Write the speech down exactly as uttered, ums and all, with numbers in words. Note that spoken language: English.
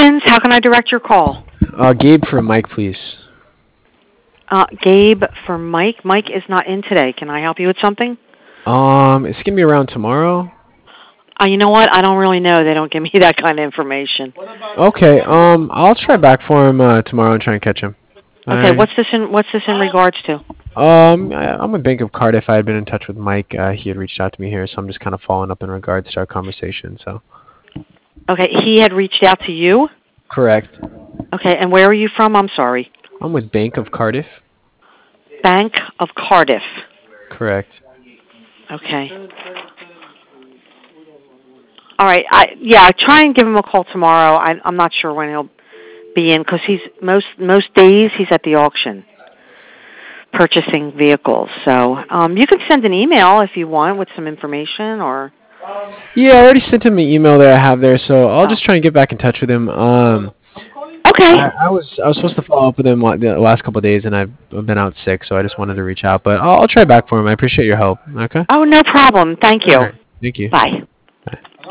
Solutions. How can I direct your call? Uh, Gabe for Mike, please. Uh, Gabe for Mike. Mike is not in today. Can I help you with something? Um, it's gonna be around tomorrow. Uh, you know what? I don't really know. They don't give me that kind of information. Okay. Um, I'll try back for him uh, tomorrow and try and catch him. Okay, I what's this in what's this in regards to? um, I, I'm with Bank of Cardiff. I had been in touch with Mike. Uh, he had reached out to me here, so I'm just kind of following up in regards to our conversation. So. Okay, he had reached out to you? Correct. Okay, and where are you from? I'm sorry. I'm with Bank of Cardiff. Bank of Cardiff. Correct. Okay. All right. I yeah, try and give him a call tomorrow. I I'm not sure when he'll be in because he's most most days he's at the auction purchasing vehicles. So um, you can send an email if you want with some information or. Yeah, I already sent him an email that I have there, so I'll Oh. just try and get back in touch with him. Um, Okay. I, I was I was supposed to follow up with him la- the last couple of days, and I've I've been out sick, so I just wanted to reach out. But I'll, I'll try back for him. I appreciate your help. Okay. Oh, no problem. Thank All you. right. Thank you. Bye. Bye.